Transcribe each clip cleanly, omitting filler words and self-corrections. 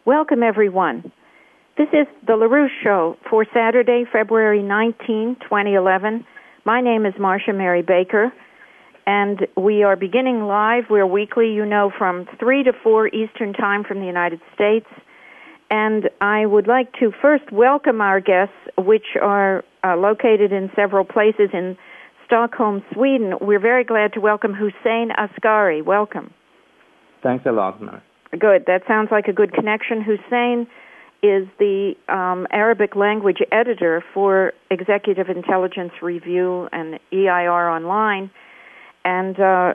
Welcome, everyone. This is the LaRouche Show for Saturday, February 19, 2011. My name is Marcia Mary Baker, and we are beginning live. We're weekly, from 3 to 4 Eastern Time from the United States. And I would like to first welcome our guests, which are located in several places in Stockholm, Sweden. We're very glad to welcome Hussein Askari. Welcome. Thanks a lot, Marcia. Good. That sounds like a good connection. Hussein is the Arabic language editor for Executive Intelligence Review and EIR Online, and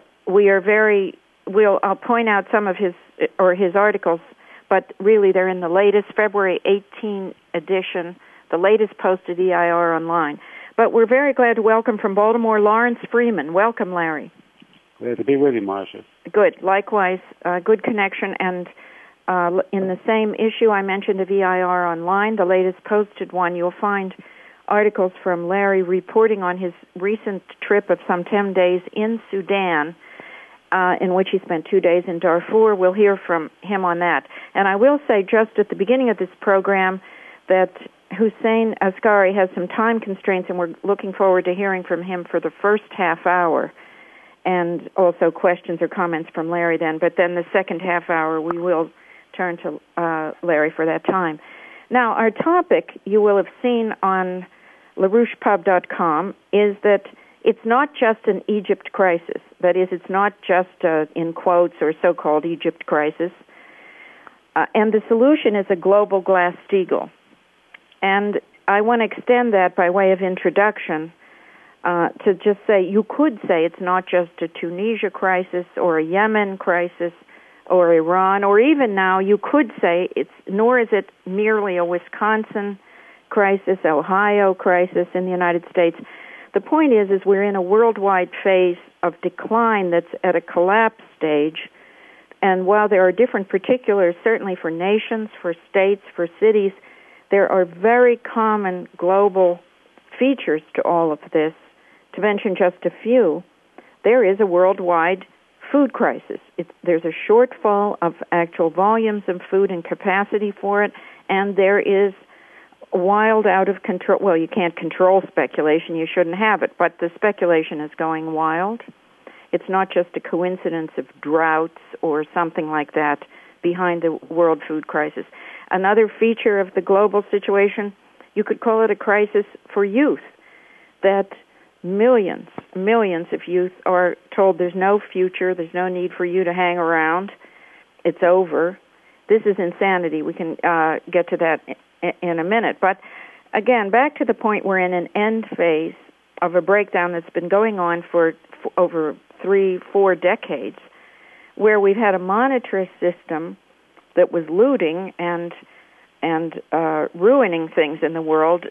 I'll point out some of his articles, but really they're in the latest February 18 edition, the latest posted EIR Online. But we're very glad to welcome from Baltimore, Lawrence Freeman. Welcome, Larry. Glad to be with you, Marcia. Good. Likewise, good connection. And in the same issue I mentioned of EIR Online, the latest posted one, you'll find articles from Larry reporting on his recent trip of some 10 days in Sudan, in which he spent 2 days in Darfur. We'll hear from him on that. And I will say just at the beginning of this program that Hussein Askari has some time constraints, and we're looking forward to hearing from him for the first half hour, and also questions or comments from Larry then. But then the second half hour, we will turn to Larry for that time. Now, our topic, you will have seen on LaRouchePub.com, is that it's not just an Egypt crisis. That is, it's not just, in quotes, or so-called Egypt crisis. And the solution is a global Glass-Steagall. And I want to extend that by way of introduction to just say, you could say it's not just a Tunisia crisis or a Yemen crisis or Iran, or even now you could say nor is it merely a Wisconsin crisis, Ohio crisis in the United States. The point is we're in a worldwide phase of decline that's at a collapse stage, and while there are different particulars, certainly for nations, for states, for cities, there are very common global features to all of this. To mention just a few, there is a worldwide food crisis. There's a shortfall of actual volumes of food and capacity for it, and there is wild, out of control, well, you can't control speculation, you shouldn't have it, but the speculation is going wild. It's not just a coincidence of droughts or something like that behind the world food crisis. Another feature of the global situation, you could call it a crisis for youth, that millions of youth are told there's no future, there's no need for you to hang around, it's over. This is insanity. We can get to that in a minute. But again, back to the point, we're in an end phase of a breakdown that's been going on for over 3-4 decades, where we've had a monetarist system that was looting and ruining things in the world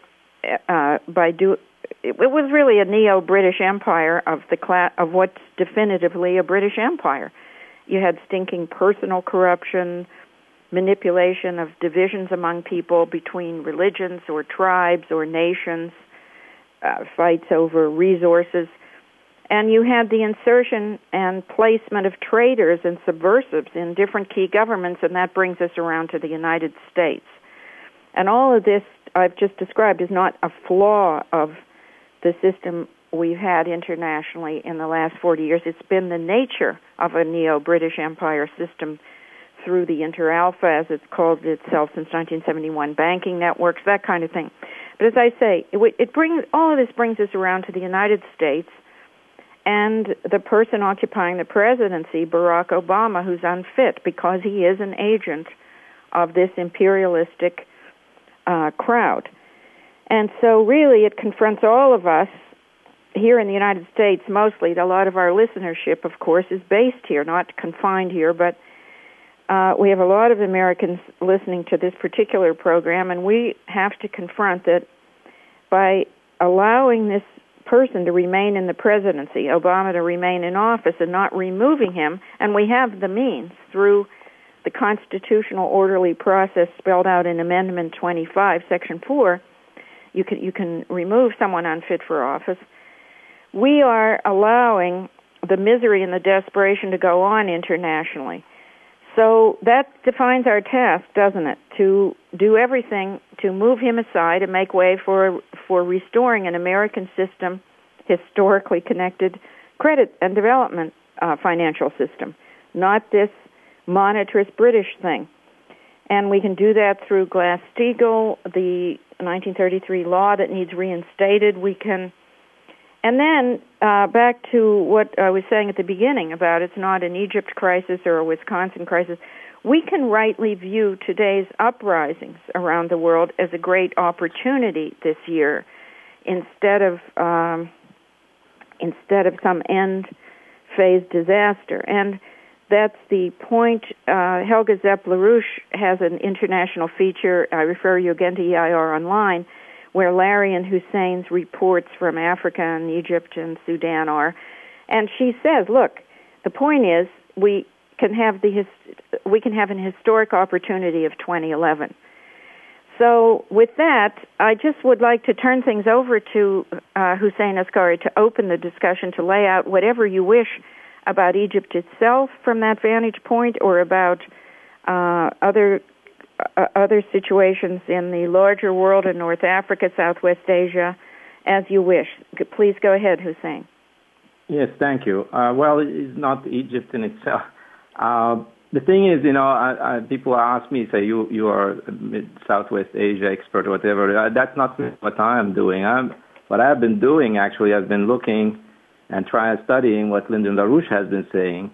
It was really a neo-British empire of what's definitively a British empire. You had stinking personal corruption, manipulation of divisions among people between religions or tribes or nations, fights over resources. And you had the insertion and placement of traitors and subversives in different key governments, and that brings us around to the United States. And all of this I've just described is not a flaw of the system we've had internationally in the last 40 years. It's been the nature of a neo-British Empire system through the Inter-Alpha, as it's called itself since 1971, banking networks, that kind of thing. But as I say, all of this brings us around to the United States and the person occupying the presidency, Barack Obama, who's unfit because he is an agent of this imperialistic crowd. And so really it confronts all of us here in the United States mostly. A lot of our listenership, of course, is based here, not confined here, but we have a lot of Americans listening to this particular program, and we have to confront that by allowing this person to remain in the presidency, Obama to remain in office and not removing him, and we have the means through the constitutional orderly process spelled out in Amendment 25, Section 4, you can remove someone unfit for office. We are allowing the misery and the desperation to go on internationally. So that defines our task, doesn't it? To do everything to move him aside and make way for restoring an American system, historically connected credit and development financial system, not this monetarist British thing. And we can do that through Glass-Steagall, the 1933 law that needs reinstated. We can, and then back to what I was saying at the beginning about it's not an Egypt crisis or a Wisconsin crisis. We can rightly view today's uprisings around the world as a great opportunity this year, instead of some end phase disaster. And that's the point. Helga Zepp-LaRouche has an international feature. I refer you again to EIR Online, where Larry and Hussein's reports from Africa and Egypt and Sudan are. And she says, look, the point is we can have an historic opportunity of 2011. So with that, I just would like to turn things over to Hussein Askari to open the discussion, to lay out whatever you wish about Egypt itself from that vantage point, or about other situations in the larger world in North Africa, Southwest Asia, as you wish. Please go ahead, Hussein. Yes, thank you. Well, it's not Egypt in itself. The thing is, people ask me, say, you are a Southwest Asia expert or whatever. That's not what I am doing. What I've been doing, actually, I've been looking and studying what Lyndon LaRouche has been saying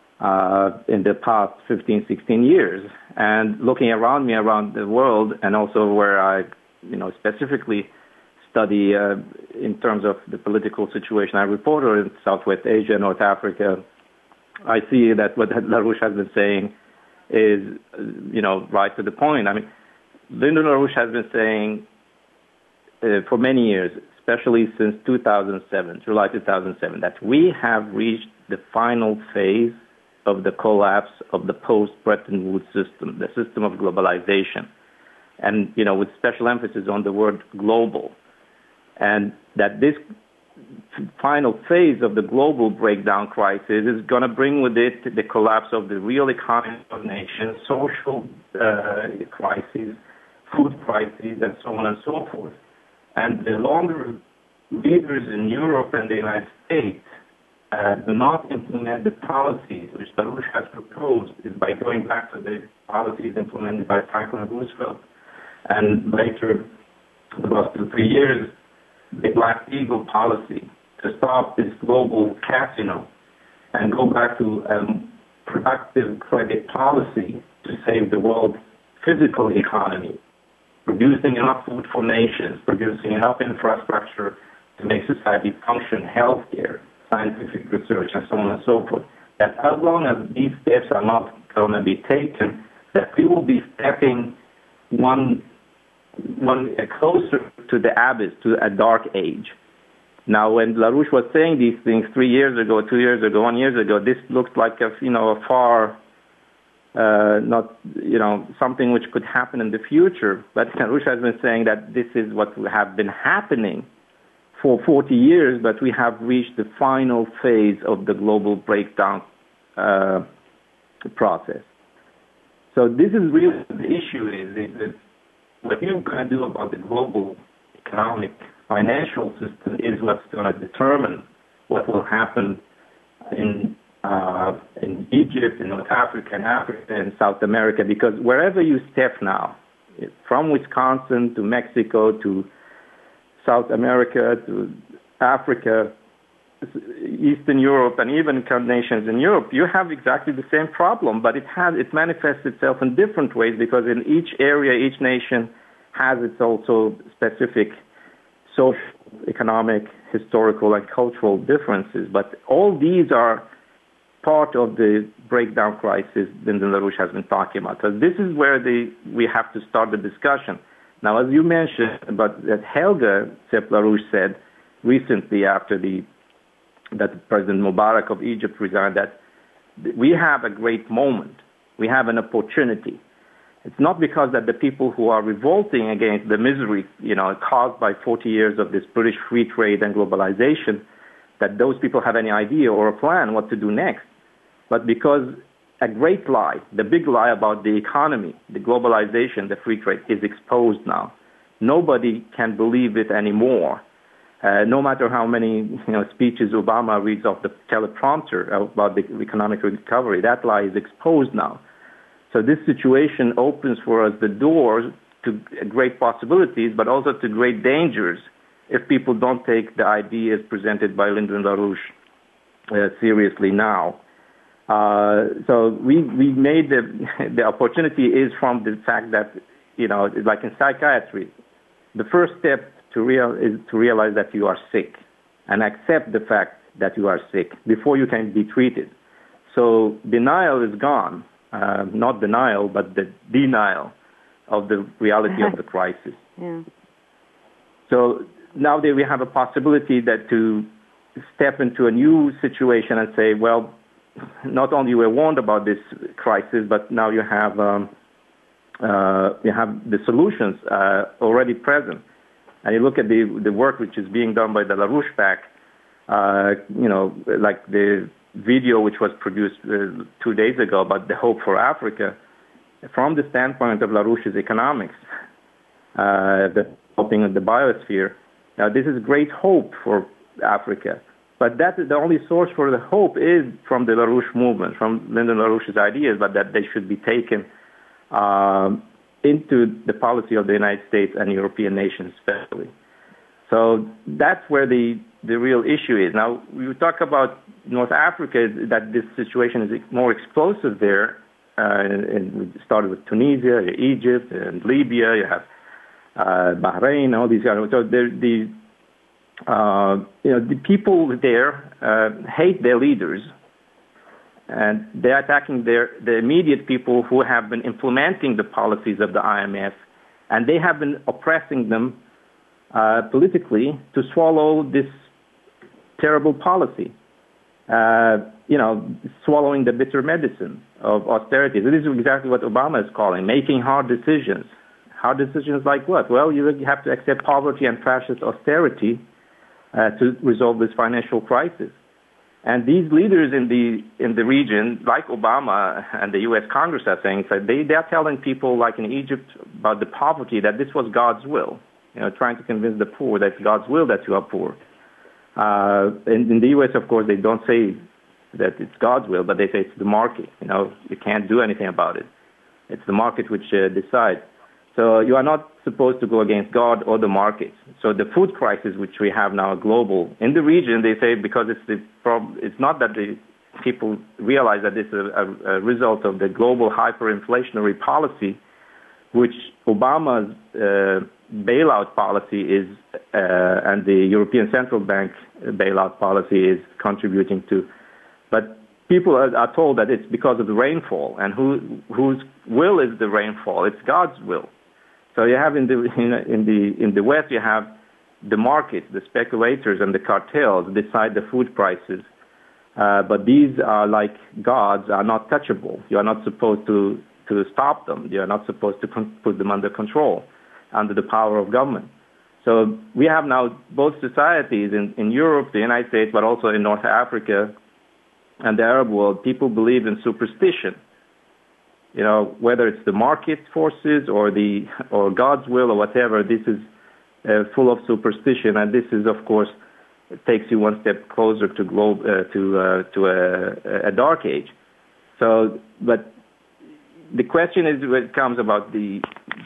in the past 15, 16 years, and looking around me, around the world, and also where I, specifically study in terms of the political situation I report on in Southwest Asia, North Africa. I see that what LaRouche has been saying is, right to the point. I mean, Lyndon LaRouche has been saying for many years, especially since 2007, July 2007, that we have reached the final phase of the collapse of the post-Bretton Woods system, the system of globalization, and, with special emphasis on the word global, and that this final phase of the global breakdown crisis is going to bring with it the collapse of the real economy of nations, social crises, food crises, and so on and so forth. And the longer leaders in Europe and the United States do not implement the policies which LaRouche has proposed, is by going back to the policies implemented by Franklin Roosevelt, and later, about 2-3 years, the Glass-Steagall policy to stop this global casino and go back to a productive credit policy to save the world's physical economy, producing enough food for nations, producing enough infrastructure to make society function, healthcare, scientific research, and so on and so forth. That as long as these steps are not going to be taken, that we will be stepping one closer to the abyss, to a dark age. Now, when LaRouche was saying these things 3 years ago, 2 years ago, 1 year ago, this looked like a far, something which could happen in the future. But LaRouche has been saying that this is what have been happening for 40 years, but we have reached the final phase of the global breakdown process. So this is really the issue is what you're going to do about the global economic financial system is what's going to determine what will happen in Egypt, in North Africa, in Africa, and South America, because wherever you step now, from Wisconsin to Mexico to South America to Africa, Eastern Europe, and even nations in Europe, you have exactly the same problem, but it manifests itself in different ways, because in each area, each nation has its also specific social, economic, historical, and cultural differences. But all these are part of the breakdown crisis Lyndon LaRouche has been talking about. So this is where we have to start the discussion. Now, as you mentioned, about that Helga Zepp-LaRouche said recently after that President Mubarak of Egypt resigned, that we have a great moment. We have an opportunity. It's not because that the people who are revolting against the misery, caused by 40 years of this British free trade and globalization, that those people have any idea or a plan what to do next, but because a great lie, the big lie about the economy, the globalization, the free trade is exposed now. Nobody can believe it anymore. No matter how many speeches Obama reads off the teleprompter about the economic recovery, that lie is exposed now. So this situation opens for us the doors to great possibilities, but also to great dangers if people don't take the ideas presented by Lyndon LaRouche seriously now. So we made the opportunity is from the fact that, like in psychiatry, the first step is to realize that you are sick and accept the fact that you are sick before you can be treated. So denial is gone, not denial, but the denial of the reality of the crisis. Yeah. So now that we have a possibility that to step into a new situation and say, well, not only we're warned about this crisis, but now you have the solutions already present. And you look at the work which is being done by the LaRouche PAC, like the video which was produced 2 days ago about the hope for Africa, from the standpoint of LaRouche's economics, the helping of the biosphere. Now, this is great hope for Africa. But that is the only source for the hope is from the LaRouche movement, from Lyndon LaRouche's ideas, but that they should be taken into the policy of the United States and European nations especially. So that's where the real issue is. Now, we talk about North Africa, that this situation is more explosive there. And we started with Tunisia, Egypt, and Libya. You have Bahrain, all these guys. So the people there hate their leaders, and they're attacking the immediate people who have been implementing the policies of the IMF, and they have been oppressing them politically to swallow this terrible policy. Swallowing the bitter medicine of austerity. This is exactly what Obama is calling, making hard decisions. Hard decisions like what? Well, you have to accept poverty and fascist austerity to resolve this financial crisis. And these leaders in the region, like Obama and the U.S. Congress are saying, so they are telling people, like in Egypt, about the poverty, that this was God's will. Trying to convince the poor that it's God's will that you are poor. In the U.S., of course, they don't say that it's God's will, but they say it's the market. You can't do anything about it. It's the market which decides. So you are not supposed to go against God or the market. So the food crisis, which we have now global in the region, they say because it's the problem. It's not that the people realize that this is a result of the global hyperinflationary policy, which Obama's bailout policy is, and the European Central Bank bailout policy is contributing to. But people are told that it's because of the rainfall, and whose will is the rainfall? It's God's will. So you have in the West, you have the markets, the speculators, and the cartels decide the food prices. But these are like gods, are not touchable. You are not supposed to stop them. You are not supposed to put them under control, under the power of government. So we have now both societies in Europe, the United States, but also in North Africa and the Arab world. People believe in superstition. Whether it's the market forces or God's will or whatever, this is full of superstition, and this is, of course, it takes you one step closer to a dark age. So, but the question is, when it comes about these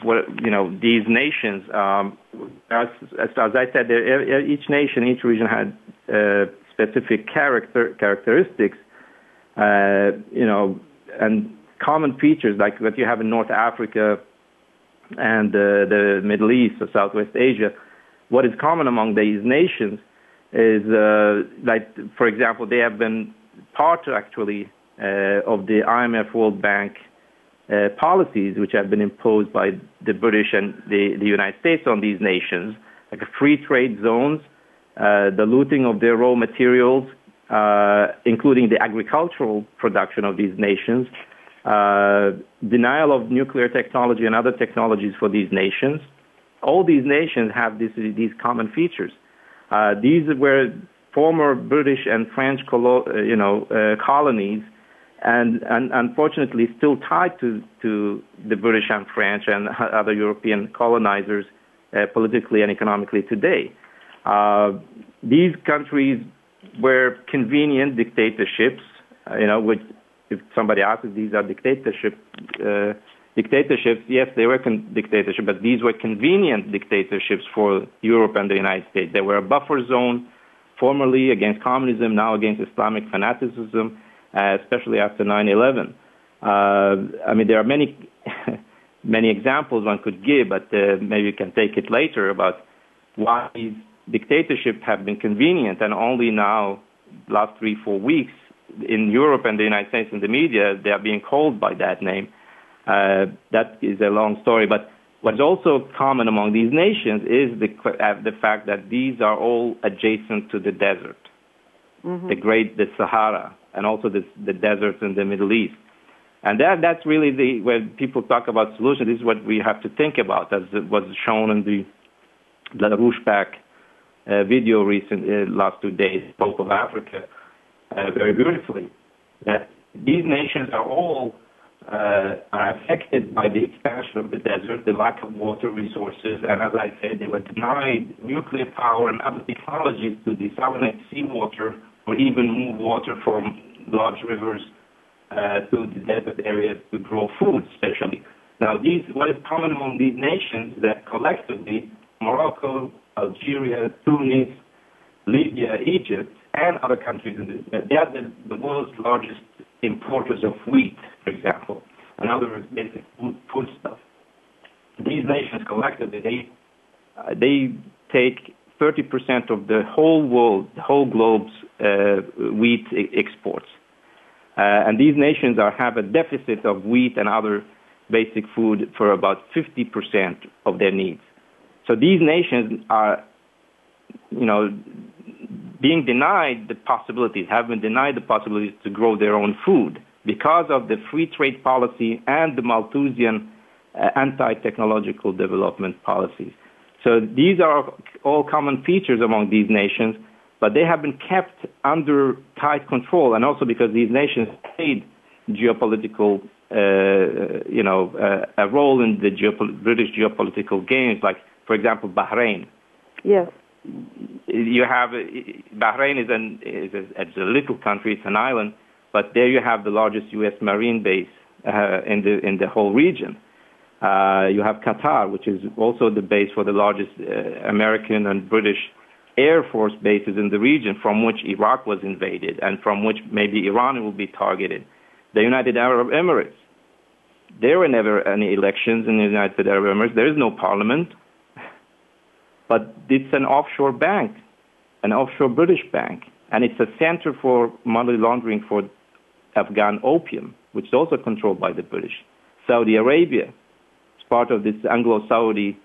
nations, as I said, each nation, each region had specific characteristics, and common features like what you have in North Africa and the Middle East or Southwest Asia. What is common among these nations is, for example, they have been part actually of the IMF World Bank policies which have been imposed by the British and the United States on these nations, like free trade zones, the looting of their raw materials, including the agricultural production of these nations, denial of nuclear technology and other technologies for these nations. All these nations have these common features. These were former British and French colonies, and unfortunately still tied to the British and French and other European colonizers politically and economically today. These countries were convenient dictatorships, which if somebody asks if these are dictatorships, yes, they were dictatorships, but these were convenient dictatorships for Europe and the United States. They were a buffer zone, formerly against communism, now against Islamic fanaticism, especially after 9/11. There are many many examples one could give, but maybe you can take it later about why these dictatorships have been convenient, and only now, last 3-4 weeks, in Europe and the United States in the media, they are being called by that name. That is a long story, but what's also common among these nations is the fact that these are all adjacent to the desert, the Sahara, and also the deserts in the Middle East. And that's really when people talk about solutions, this is what we have to think about, as it was shown in the Larouche-Bach video last 2 days, Pope of Africa, very beautifully, that these nations are all are affected by the expansion of the desert, the lack of water resources, and as I said, they were denied nuclear power and other technologies to desalinate seawater or even move water from large rivers to the desert areas to grow food, especially. Now, what is common among these nations is that collectively, Morocco, Algeria, Tunis, Libya, Egypt, and other countries, they are the world's largest importers of wheat, for example, and other basic food stuff. These nations collectively, they take 30% of the whole globe's wheat exports. And these nations have a deficit of wheat and other basic food for about 50% of their needs. So these nations are, being denied the possibilities, have been denied the possibilities to grow their own food because of the free trade policy and the Malthusian anti-technological development policies. So these are all common features among these nations, but they have been kept under tight control, and also because these nations played geopolitical, a role in the British geopolitical games, like, for example, Bahrain. Yes. You have Bahrain is a little country; it's an island, but there you have the largest U.S. Marine base in the whole region. You have Qatar, which is also the base for the largest American and British Air Force bases in the region, from which Iraq was invaded and from which maybe Iran will be targeted. The United Arab Emirates. There were never any elections in the United Arab Emirates. There is no parliament. But it's an offshore bank, an offshore British bank, and it's a center for money laundering for Afghan opium, which is also controlled by the British. Saudi Arabia is part of this Anglo-Saudi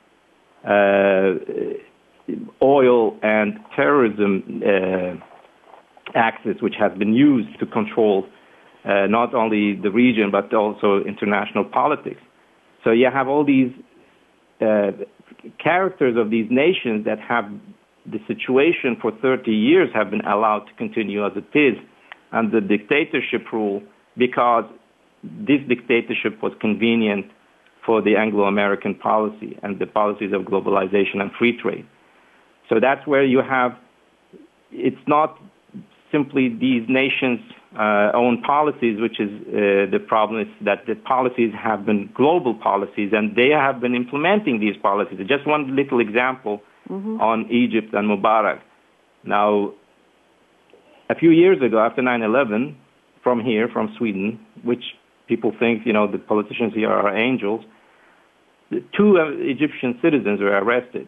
oil and terrorism axis, which has been used to control not only the region but also international politics. So you have all these characters of these nations that have the situation for 30 years have been allowed to continue as it is under dictatorship rule, because this dictatorship was convenient for the Anglo-American policy and the policies of globalization and free trade. So that's where you have, it's not simply these nations' own policies, which is the problem, is that the policies have been global policies, and they have been implementing these policies. Just one little example on Egypt and Mubarak. Now, a few years ago, after 9/11, from Sweden, which people think, the politicians here are angels, 2 Egyptian citizens were arrested,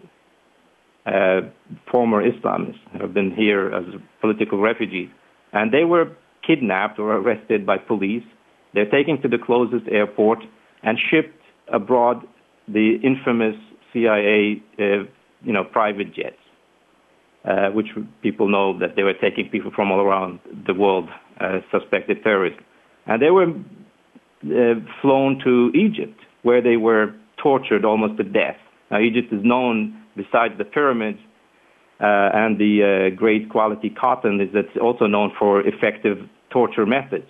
former Islamists who have been here as political refugees, and they were kidnapped or arrested by police. They're taken to the closest airport and shipped abroad, the infamous CIA, private jets, which people know that they were taking people from all around the world, suspected terrorists. And they were flown to Egypt, where they were tortured almost to death. Now, Egypt is known, besides the pyramids and the great quality cotton, is it's also known for effective torture methods.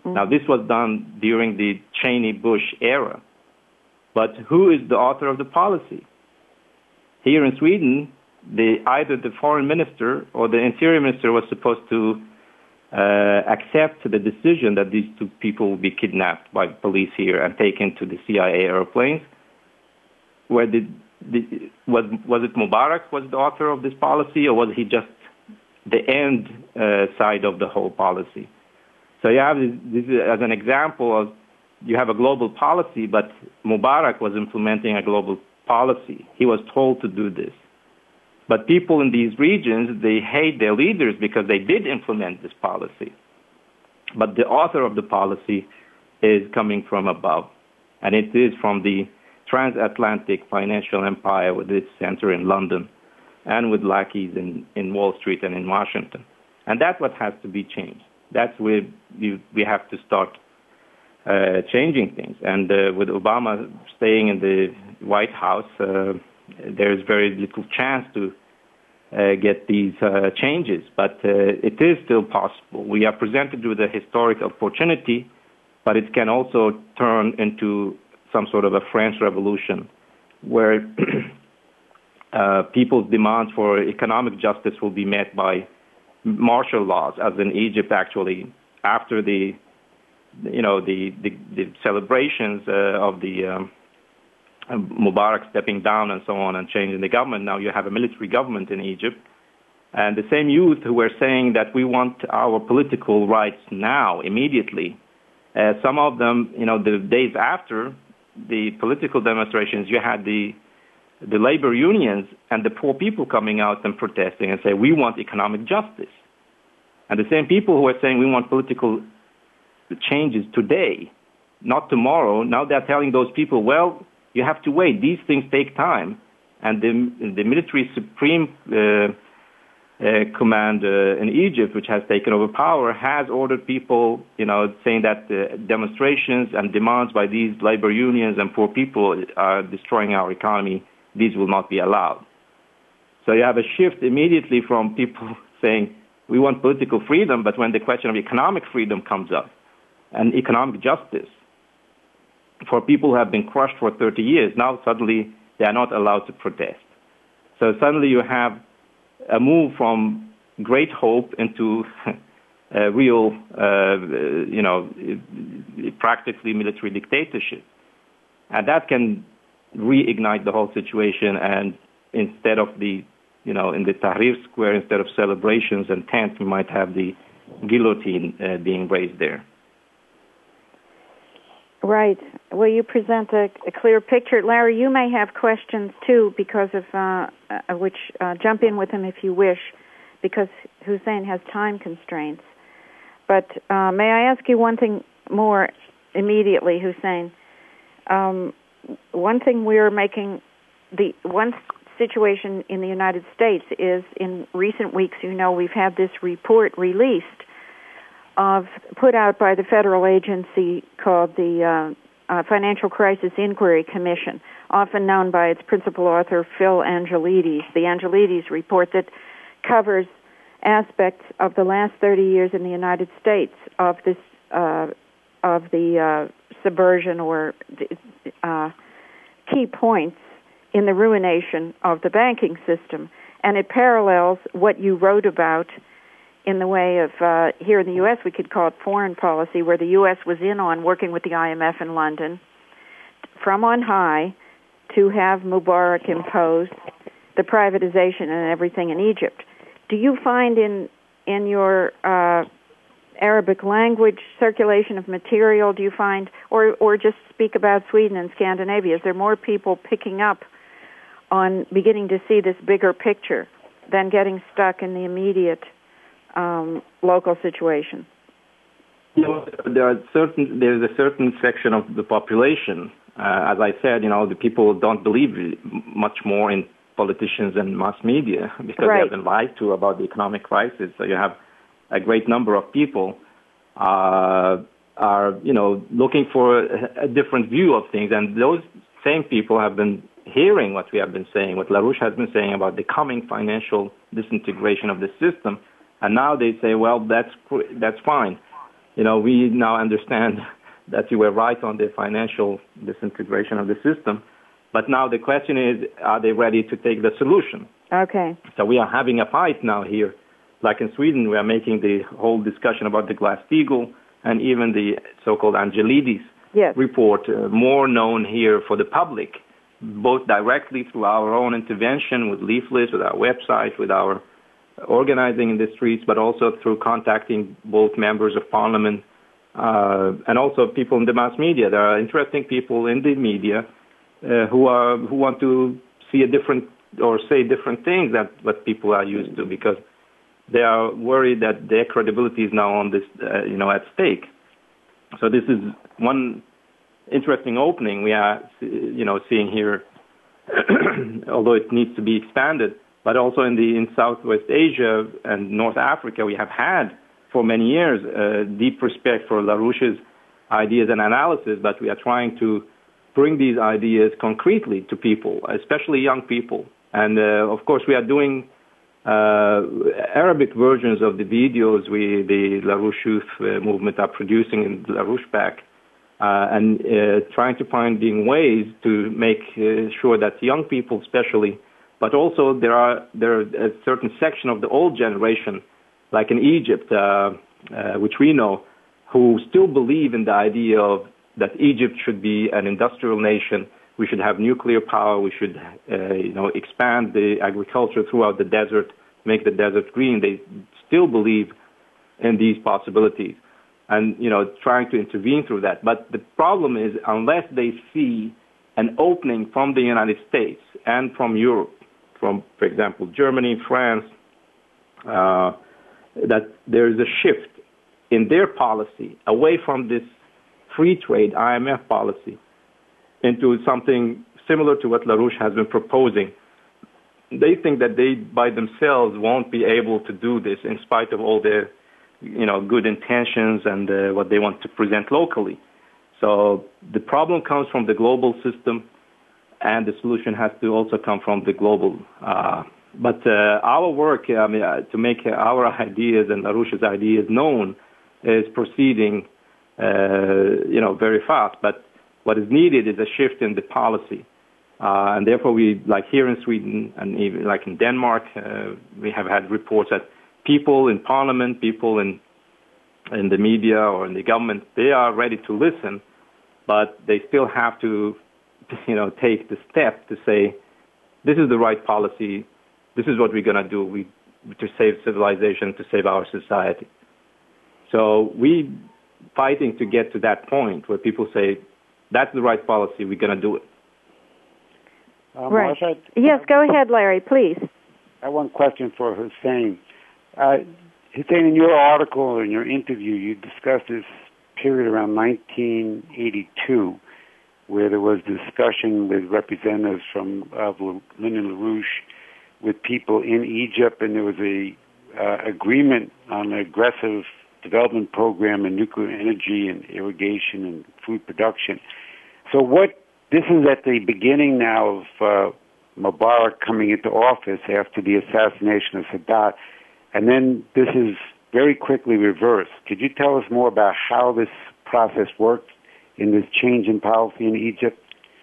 Now, this was done during the Cheney-Bush era. But who is the author of the policy? Here in Sweden, either the foreign minister or the interior minister was supposed to accept the decision that these two people will be kidnapped by police here and taken to the CIA airplanes. Was it Mubarak was the author of this policy, or was he just the end side of the whole policy? So you have this as an example of you have a global policy, but Mubarak was implementing a global policy. He was told to do this. But people in these regions, they hate their leaders because they did implement this policy. But the author of the policy is coming from above, and it is from the transatlantic financial empire with its center in London and with lackeys in Wall Street and in Washington. And that's what has to be changed. That's where we have to start changing things. And with Obama staying in the White House, there's very little chance to get these changes, but it is still possible. We are presented with a historic opportunity, but it can also turn into some sort of a French Revolution where people's demands for economic justice will be met by martial laws, as in Egypt actually, after the celebrations of the Mubarak stepping down and so on and changing the government. Now you have a military government in Egypt. And the same youth who were saying that we want our political rights now, immediately, some of them, the days after the political demonstrations, you had the labor unions and the poor people coming out and protesting and say, we want economic justice. And the same people who are saying we want political changes today, not tomorrow, now they're telling those people, well, you have to wait. These things take time. And the military supreme command in Egypt, which has taken over power, has ordered people, saying that demonstrations and demands by these labor unions and poor people are destroying our economy. These will not be allowed. So you have a shift immediately from people saying, we want political freedom, but when the question of economic freedom comes up and economic justice, for people who have been crushed for 30 years, now suddenly they are not allowed to protest. So suddenly you have a move from great hope into a real, practically military dictatorship. And that can reignite the whole situation, and instead of in the Tahrir Square, instead of celebrations and tents, we might have the guillotine being raised there. Right. Well, you present a clear picture. Larry, you may have questions, too, because of which jump in with them if you wish, because Hussein has time constraints. But may I ask you one thing more immediately, Hussein? One thing we're making, one situation in the United States is in recent weeks, we've had this report released put out by the federal agency called the Financial Crisis Inquiry Commission, often known by its principal author, Phil Angelides. The Angelides report that covers aspects of the last 30 years in the United States of this of the subversion or key points in the ruination of the banking system. And it parallels what you wrote about in the way of, here in the U.S., we could call it foreign policy, where the U.S. was in on working with the IMF in London from on high to have Mubarak impose the privatization and everything in Egypt. Do you find in your Arabic language circulation of material, do you find, or just speak about Sweden and Scandinavia, is there more people picking up on beginning to see this bigger picture than getting stuck in the immediate local situation? There's a certain section of the population, as I said, the people don't believe much more in politicians and mass media because They have been lied to about the economic crisis. So you have a great number of people are looking for a different view of things, and those same people have been hearing what we have been saying, what LaRouche has been saying about the coming financial disintegration of the system. And now they say, well, that's fine. we now understand that you were right on the financial disintegration of the system. But now the question is, are they ready to take the solution? Okay. So we are having a fight now here. Like in Sweden, we are making the whole discussion about the Glass-Steagall and even the so-called Angelidis report more known here for the public, both directly through our own intervention with leaflets, with our website, with our organizing in the streets, but also through contacting both members of parliament and also people in the mass media. There are interesting people in the media who want to see a different or say different things than what people are used to, because they are worried that their credibility is now on this, at stake. So this is one interesting opening we are, seeing here, although it needs to be expanded. But also in Southwest Asia and North Africa, we have had for many years deep respect for LaRouche's ideas and analysis, but we are trying to bring these ideas concretely to people, especially young people. And of course, we are doing Arabic versions of the videos the LaRouche Youth Movement are producing in LaRouche Back, and trying to finding ways to make sure that young people especially, but also there are a certain section of the old generation, like in Egypt, which we know, who still believe in the idea of that Egypt should be an industrial nation. We should have nuclear power. We should, expand the agriculture throughout the desert, make the desert green. They still believe in these possibilities and, trying to intervene through that. But the problem is, unless they see an opening from the United States and from Europe, from, for example, Germany, France, that there is a shift in their policy away from this free trade IMF policy into something similar to what LaRouche has been proposing. They think that they, by themselves, won't be able to do this in spite of all their, good intentions and what they want to present locally. So the problem comes from the global system, and the solution has to also come from the global. But our work, to make our ideas and LaRouche's ideas known, is proceeding, very fast. But what is needed is a shift in the policy. And therefore, we, like here in Sweden and even like in Denmark, we have had reports that people in parliament, people in the media or in the government, they are ready to listen, but they still have to, take the step to say, this is the right policy, this is what we're going to do to save civilization, to save our society. So we fighting to get to that point where people say, that's the right policy, we're going to do it. Right. Yes, go ahead, Larry, please. I have one question for Hussein. Hussein, in your article, in your interview, you discussed this period around 1982 where there was discussion with representatives of Lyndon LaRouche with people in Egypt, and there was a agreement on an aggressive development program in nuclear energy and irrigation and food production. So this is at the beginning now of Mubarak coming into office after the assassination of Sadat, and then this is very quickly reversed. Could you tell us more about how this process worked in this change in policy in Egypt?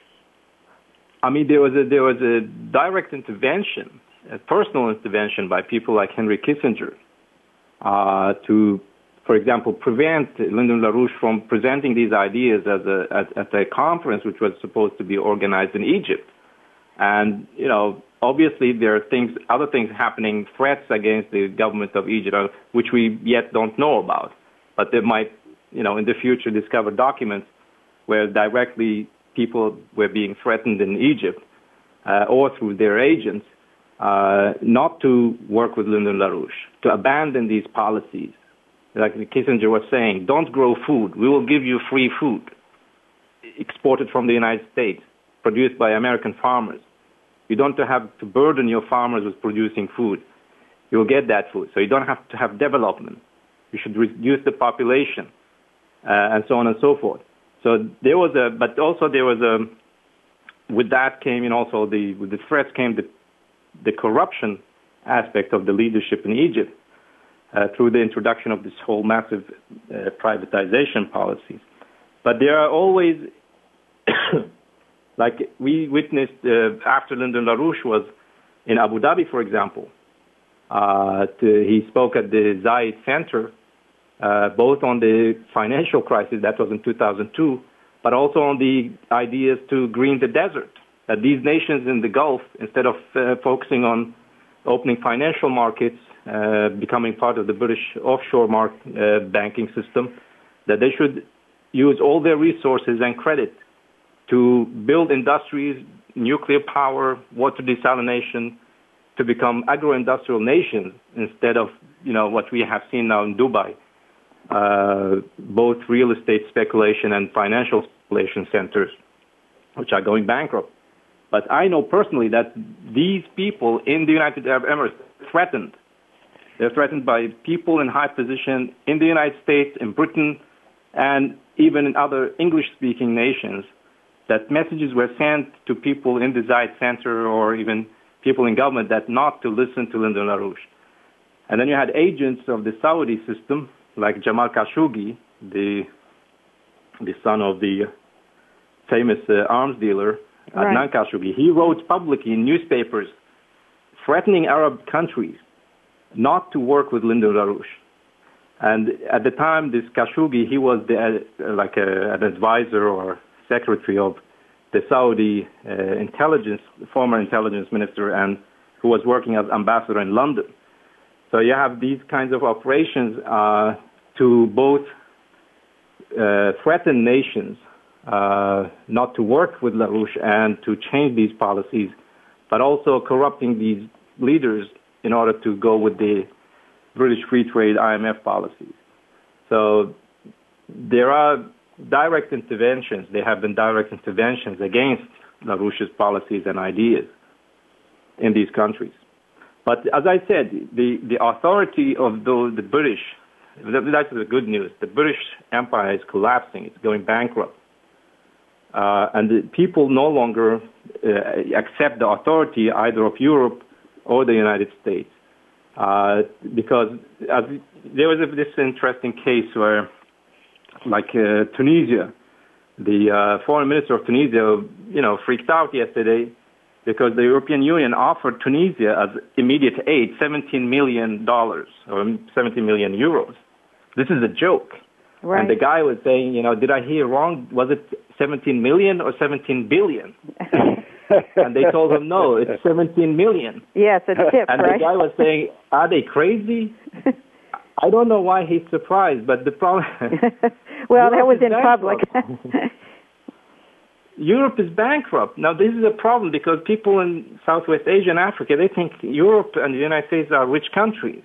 There was a direct intervention, a personal intervention by people like Henry Kissinger to, for example, prevent Lyndon LaRouche from presenting these ideas at a conference which was supposed to be organized in Egypt. And, obviously there are other things happening, threats against the government of Egypt, which we yet don't know about. But they might, in the future discover documents where directly people were being threatened in Egypt or through their agents not to work with Lyndon LaRouche, to abandon these policies. Like Kissinger was saying, don't grow food. We will give you free food exported from the United States, produced by American farmers. You don't have to burden your farmers with producing food. You'll get that food. So you don't have to have development. You should reduce the population, and so on and so forth. So there was with that came in also with the threats came the corruption aspect of the leadership in Egypt. through the introduction of this whole massive privatization policies. But there are always, like we witnessed after Lyndon LaRouche was in Abu Dhabi, for example. He spoke at the Zayed Center, both on the financial crisis, that was in 2002, but also on the ideas to green the desert. That these nations in the Gulf, instead of focusing on opening financial markets, becoming part of the British offshore banking system, that they should use all their resources and credit to build industries, nuclear power, water desalination, to become agro-industrial nations instead of what we have seen now in Dubai, both real estate speculation and financial speculation centers, which are going bankrupt. But I know personally that these people in the United Arab Emirates are threatened. They're threatened by people in high position in the United States, in Britain, and even in other English-speaking nations, that messages were sent to people in the Zayed Center or even people in government that not to listen to Lyndon LaRouche. And then you had agents of the Saudi system, like Jamal Khashoggi, the son of the famous arms dealer, Adnan Khashoggi. He wrote publicly in newspapers threatening Arab countries not to work with Lyndon LaRouche. And at the time, this Khashoggi, he was an advisor or secretary of the Saudi former intelligence minister, and who was working as ambassador in London. So you have these kinds of operations to both threaten nations not to work with LaRouche and to change these policies, but also corrupting these leaders in order to go with the British free trade IMF policies. So there are direct interventions. There have been direct interventions against LaRouche's policies and ideas in these countries. But as I said, the authority of the British, that's the good news. The British Empire is collapsing. It's going bankrupt. And the people no longer accept the authority either of Europe or the United States. Because there was this interesting case where, like Tunisia, the foreign minister of Tunisia, freaked out yesterday because the European Union offered Tunisia as immediate aid $17 million or 17 million euros. This is a joke. Right. And the guy was saying, did I hear wrong? Was it 17 million or 17 billion? And they told him, no, it's 17 million. Yes, it's tip, and right? The guy was saying, are they crazy? I don't know why he's surprised, but the problem... Well, that was in public. Europe is bankrupt. Now, this is a problem because people in Southwest Asia and Africa, they think Europe and the United States are rich countries.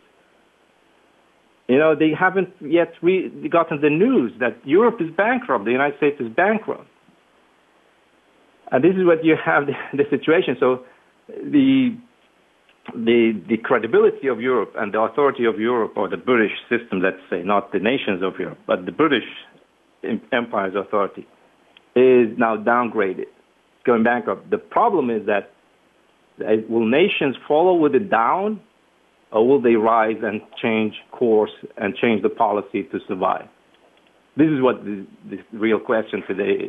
They haven't yet gotten the news that Europe is bankrupt, the United States is bankrupt. And this is what you have, the situation. So the credibility of Europe and the authority of Europe, or the British system, let's say, not the nations of Europe, but the British Empire's authority, is now downgraded, going bankrupt. The problem is that will nations follow with it down, or will they rise and change course and change the policy to survive? This is what the real question today is.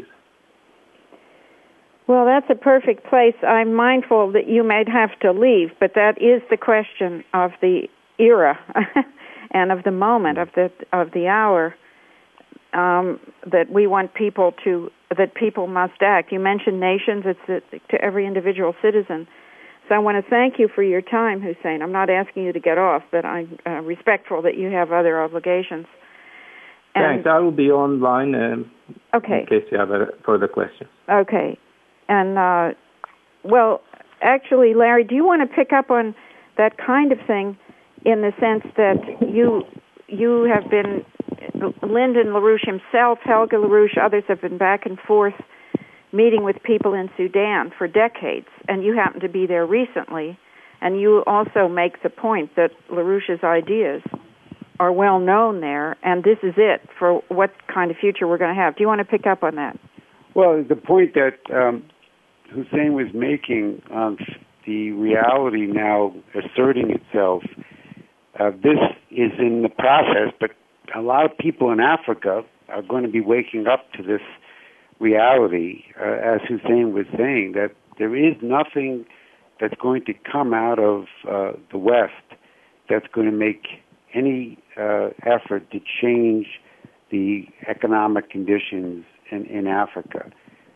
Well, that's a perfect place. I'm mindful that you might have to leave, but that is the question of the era and of the moment, of the hour, that we want that people must act. You mentioned nations. It's to every individual citizen. So I want to thank you for your time, Hussein. I'm not asking you to get off, but I'm respectful that you have other obligations. Thanks. I will be online okay. In case you have further questions. Okay. And, actually, Larry, do you want to pick up on that kind of thing in the sense that you have been, Lyndon LaRouche himself, Helga LaRouche, others have been back and forth meeting with people in Sudan for decades, and you happen to be there recently, and you also make the point that LaRouche's ideas are well known there, and this is it for what kind of future we're going to have. Do you want to pick up on that? Well, the point that Hussein was making on the reality now asserting itself, this is in the process, but a lot of people in Africa are going to be waking up to this reality, as Hussein was saying, that there is nothing that's going to come out of the West that's going to make any effort to change the economic conditions in Africa.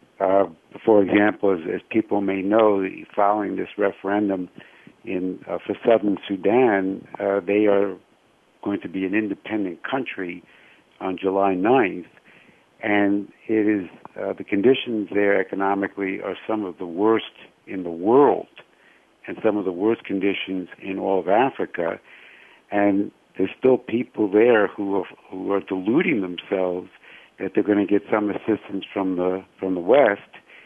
For example, as people may know, following this referendum for Southern Sudan, they are going to be an independent country on July 9th, and it is the conditions there economically are some of the worst in the world and some of the worst conditions in all of Africa, and there's still people there who are deluding themselves that they're going to get some assistance from the West,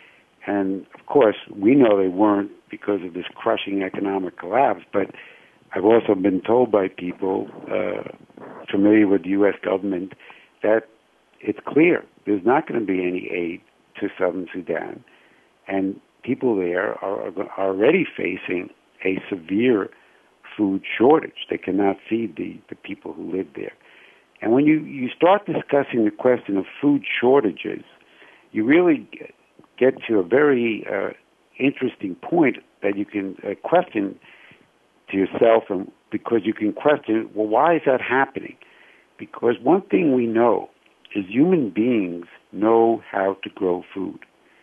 and of course we know they weren't because of this crushing economic collapse. But I've also been told by people familiar with the U.S. government that it's clear there's not going to be any aid to Southern Sudan, and people there are already facing a severe food shortage. They cannot feed the people who live there. And when you start discussing the question of food shortages, you really get to a very interesting point that you can question to yourself, and because you can question, well, why is that happening? Because one thing we know is human beings know how to grow food.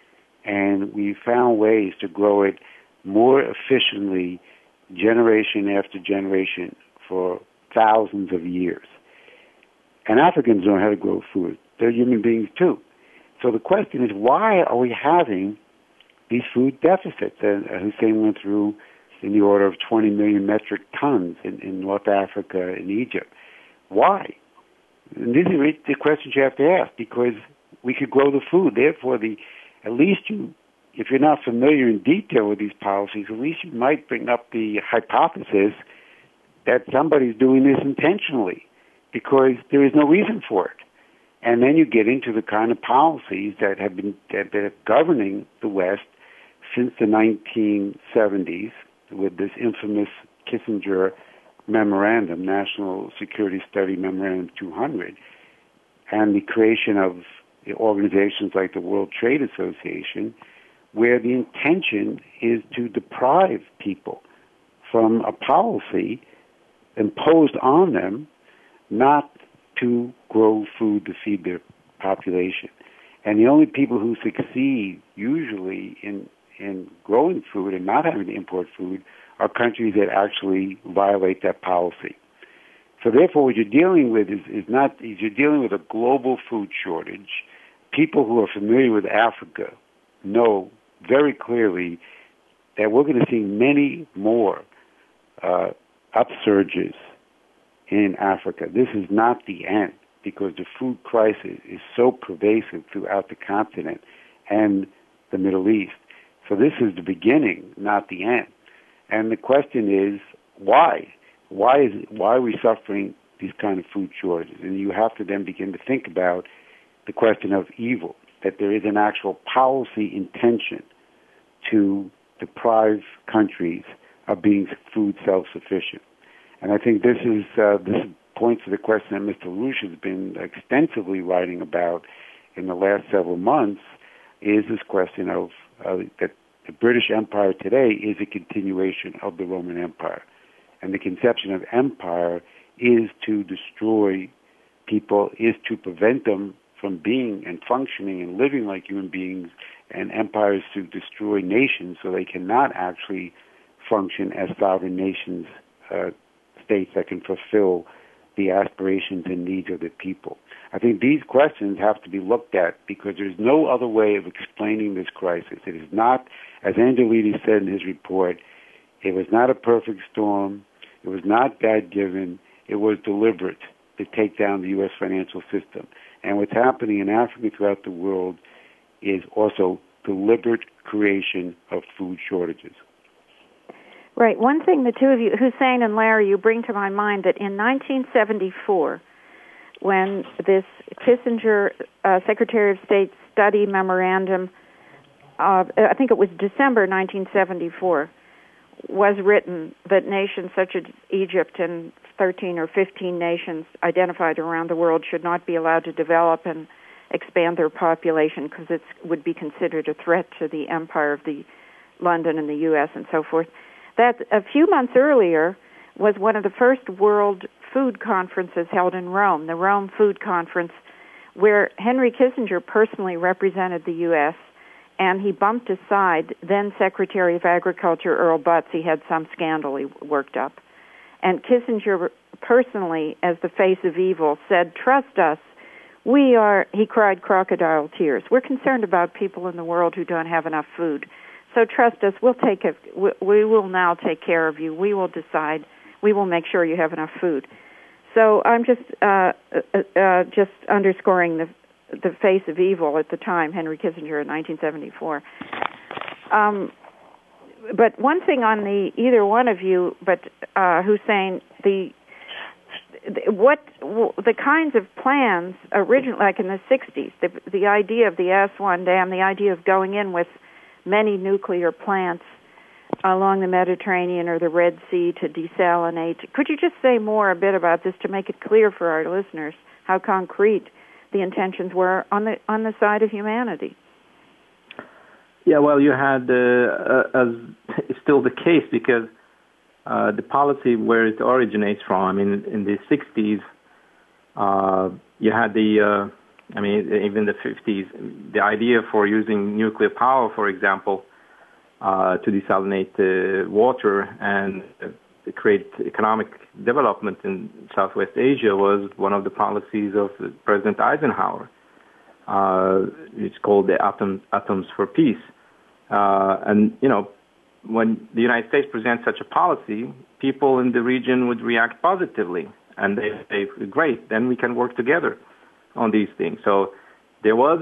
And we found ways to grow it more efficiently generation after generation for thousands of years. And Africans know how to grow food. They're human beings too. So the question is, why are we having these food deficits? And Hussein went through in the order of 20 million metric tons in North Africa and Egypt. Why? And these are the questions you have to ask, because we could grow the food. Therefore, at least if you're not familiar in detail with these policies, at least you might bring up the hypothesis that somebody's doing this intentionally, because there is no reason for it. And then you get into the kind of policies that have been governing the West since the 1970s, with this infamous Kissinger memorandum, National Security Study Memorandum 200, and the creation of organizations like the World Trade Association, where the intention is to deprive people from a policy imposed on them not to grow food to feed their population. And the only people who succeed usually in growing food and not having to import food are countries that actually violate that policy. So therefore, what you're dealing with is you're dealing with a global food shortage. People who are familiar with Africa know very clearly that we're going to see many more upsurges in Africa. This is not the end, because the food crisis is so pervasive throughout the continent and the Middle East. So this is the beginning, not the end. And the question is, why? Why are we suffering these kind of food shortages? And you have to then begin to think about the question of evil, that there is an actual policy intention to deprive countries of being food self-sufficient. And I think this points to the question that Mr. LaRouche has been extensively writing about in the last several months, is this question of that the British Empire today is a continuation of the Roman Empire. And the conception of empire is to destroy people, is to prevent them from being and functioning and living like human beings, and empires to destroy nations so they cannot actually function as sovereign nations, states that can fulfill the aspirations and needs of the people. I think these questions have to be looked at, because there's no other way of explaining this crisis. It is not, as Angelides said in his report, it was not a perfect storm, it was not God-given, it was deliberate to take down the U.S. financial system. And what's happening in Africa throughout the world is also deliberate creation of food shortages. Right. One thing the two of you, Hussein and Larry, you bring to my mind that in 1974, when this Kissinger Secretary of State study memorandum, I think it was December 1974, was written, that nations such as Egypt and 13 or 15 nations identified around the world should not be allowed to develop and expand their population because it would be considered a threat to the empire of the London and the U.S. and so forth. That a few months earlier was one of the first world food conferences held in Rome, the Rome Food Conference, where Henry Kissinger personally represented the U.S., and he bumped aside then Secretary of Agriculture Earl Butz. He had some scandal he worked up. And Kissinger personally, as the face of evil, said, "Trust us. He cried crocodile tears. We're concerned about people in the world who don't have enough food. So trust us. We will now take care of you. We will decide. We will make sure you have enough food." So I'm just underscoring the face of evil at the time, Henry Kissinger in 1974. But one thing on either one of you, but Hussein, the kinds of plans originally, like in the 60s, the idea of the Aswan Dam, the idea of going in with many nuclear plants along the Mediterranean or the Red Sea to desalinate. Could you just say a bit about this to make it clear for our listeners how concrete the intentions were on the side of humanity? Yeah, well, you had, it's still the case because the policy where it originates from, I mean, in the 60s, you had even the 50s, the idea for using nuclear power, for example, to desalinate water and create economic development in Southwest Asia was one of the policies of President Eisenhower. It's called the Atoms for Peace. And, when the United States presents such a policy, people in the region would react positively. And they say, great, then we can work together on these things. So there was,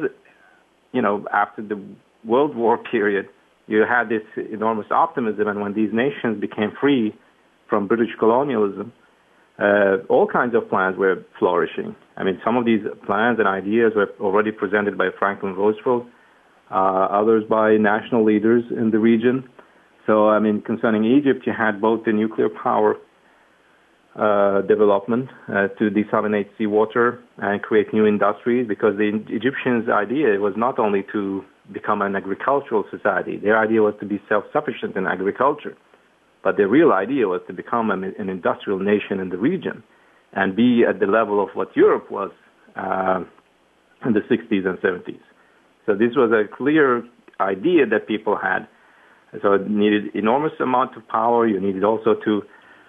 after the World War period, you had this enormous optimism. And when these nations became free from British colonialism, all kinds of plans were flourishing. I mean, some of these plans and ideas were already presented by Franklin Roosevelt, others by national leaders in the region. So, I mean, concerning Egypt, you had both the nuclear power development to desalinate seawater and create new industries, because the Egyptians' idea was not only to become an agricultural society. Their idea was to be self-sufficient in agriculture. But the real idea was to become an industrial nation in the region and be at the level of what Europe was in the 60s and 70s. So this was a clear idea that people had. So it needed enormous amount of power. You needed also to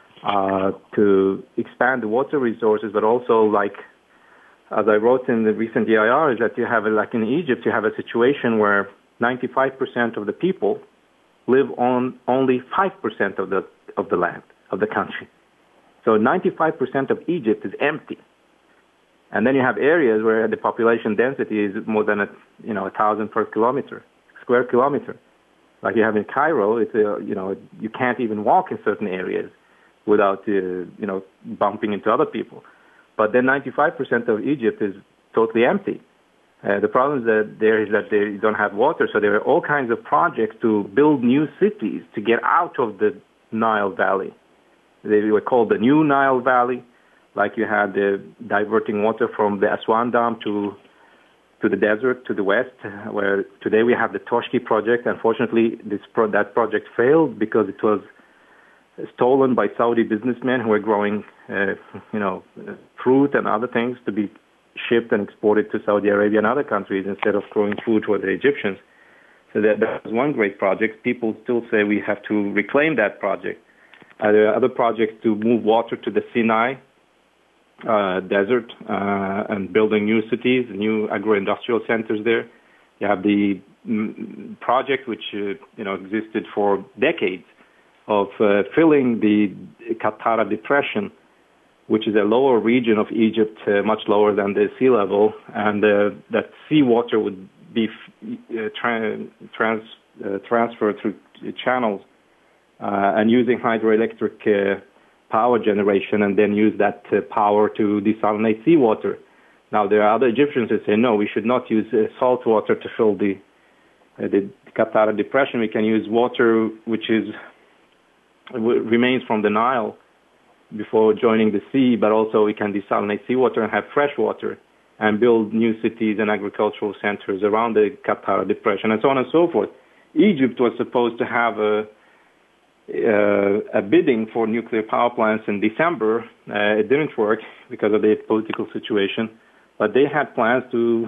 expand the water resources, but also, like, as I wrote in the recent EIR, is that you have, like in Egypt, you have a situation where 95% of the people live on only 5% of the land, of the country. So 95% of Egypt is empty. And then you have areas where the population density is more than 1,000 per square kilometer. Like you have in Cairo, it's you can't even walk in certain areas without bumping into other people. But then 95% of Egypt is totally empty. The problem is that they don't have water, so there are all kinds of projects to build new cities to get out of the Nile Valley. They were called the New Nile Valley, like you had diverting water from the Aswan Dam to the desert to the west, where today we have the Toshki project. Unfortunately, that project failed because it was stolen by Saudi businessmen who were growing, fruit and other things to be shipped and exported to Saudi Arabia and other countries instead of growing food for the Egyptians. So that was one great project. People still say we have to reclaim that project. There are other projects to move water to the Sinai desert and building new cities, new agro-industrial centers there. You have the project which existed for decades of filling the Qattara Depression, which is a lower region of Egypt, much lower than the sea level, and that seawater would be transferred through channels and using hydroelectric power generation, and then use that power to desalinate seawater. Now, there are other Egyptians that say, no, we should not use salt water to fill the Qattara Depression. We can use water which remains from the Nile before joining the sea, but also we can desalinate seawater and have fresh water and build new cities and agricultural centers around the Qattara Depression and so on and so forth. Egypt was supposed to have a bidding for nuclear power plants in December. It didn't work because of the political situation, but they had plans to,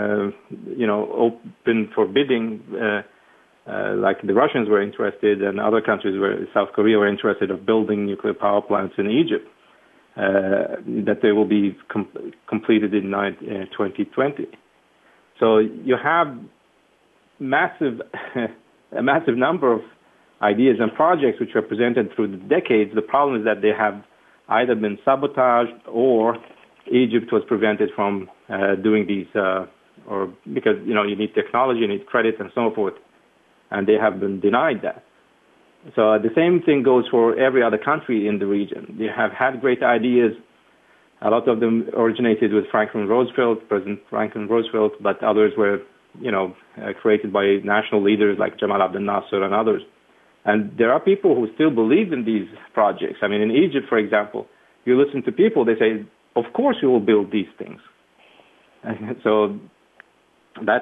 open for bidding, like the Russians were interested and other countries, South Korea were interested of building nuclear power plants in Egypt, that they will be completed in 2020. So you have a massive number of ideas and projects which are presented through the decades. The problem is that they have either been sabotaged or Egypt was prevented from doing these, or because you need technology, you need credit, and so forth, and they have been denied that. So the same thing goes for every other country in the region. They have had great ideas. A lot of them originated with President Franklin Roosevelt, but others were, created by national leaders like Jamal Abdel Nasser and others. And there are people who still believe in these projects. I mean, in Egypt, for example, you listen to people, they say, of course you will build these things. And so that's,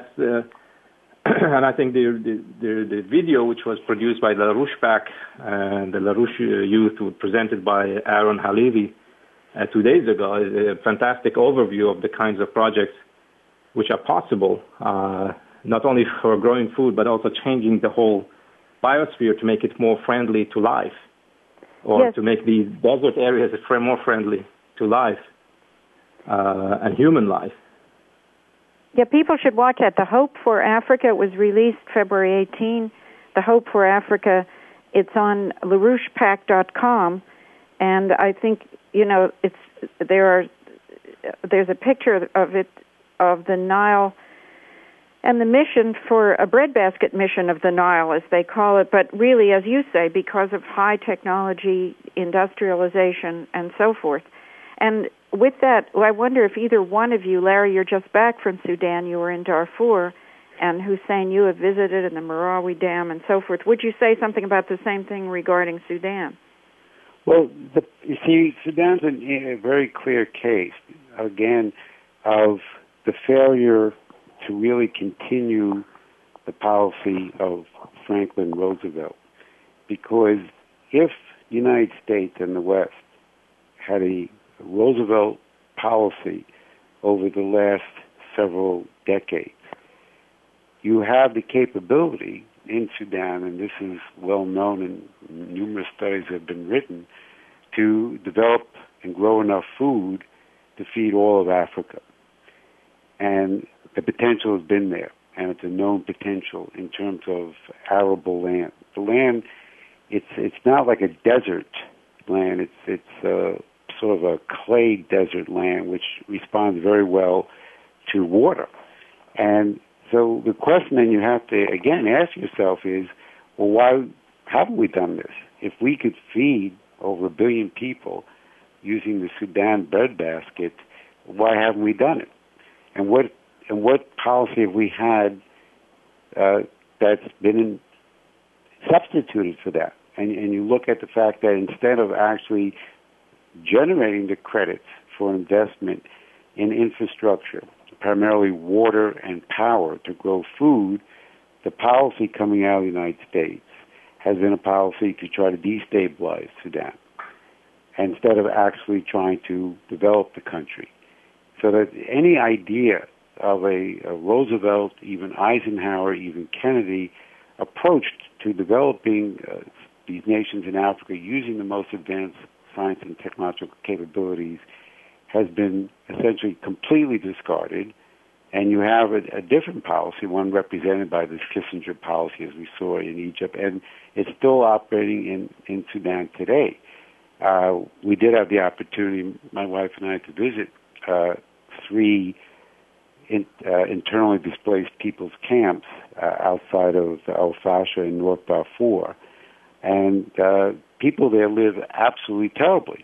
and I think the video which was produced by LaRouche PAC and the LaRouche youth, presented by Aaron Halevi 2 days ago, is a fantastic overview of the kinds of projects which are possible, not only for growing food, but also changing the whole biosphere to make it more friendly to life, or to make these desert areas more friendly to life and human life. Yeah, people should watch that. The Hope for Africa was released February 18. The Hope for Africa, it's on LaRouchePAC.com, and I think there's a picture of it, of the Nile, and the mission for a breadbasket mission of the Nile, as they call it, but really, as you say, because of high technology, industrialization, and so forth. And with that, I wonder if either one of you, Larry, you're just back from Sudan, you were in Darfur, and Hussein, you have visited in the Marawi Dam and so forth. Would you say something about the same thing regarding Sudan? Well, you see, Sudan's a very clear case, again, of the failure to really continue the policy of Franklin Roosevelt. Because if the United States and the West had a Roosevelt policy over the last several decades, you have the capability in Sudan, and this is well known and numerous studies have been written, to develop and grow enough food to feed all of Africa. And the potential has been there, and it's a known potential in terms of arable land. The land, it's not like a desert land. It's sort of a clay desert land which responds very well to water. And so the question then you have to, again, ask yourself is, well, why haven't we done this? If we could feed over 1 billion people using the Sudan breadbasket, why haven't we done it? And what policy have we had that's been substituted for that? And you look at the fact that instead of actually generating the credits for investment in infrastructure, primarily water and power to grow food, the policy coming out of the United States has been a policy to try to destabilize Sudan instead of actually trying to develop the country. So that any idea of a Roosevelt, even Eisenhower, even Kennedy approach to developing these nations in Africa using the most advanced science and technological capabilities has been essentially completely discarded, and you have a different policy, one represented by this Kissinger policy as we saw in Egypt, and it's still operating in Sudan today. We did have the opportunity, my wife and I, to visit 3 internally displaced people's camps outside of El Fasher in North Darfur, and people there live absolutely terribly.